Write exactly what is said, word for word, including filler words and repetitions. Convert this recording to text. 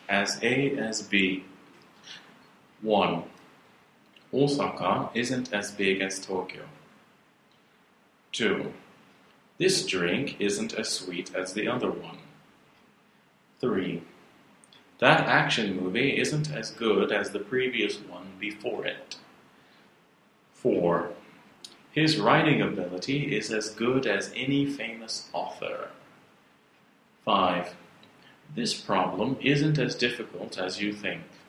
as A as B. one. Osaka isn't as big as Tokyo. two. This drink isn't as sweet as the other one. three. That action movie isn't as good as the previous one before it. four. His writing ability is as good as any famous author. five. This problem isn't as difficult as you think.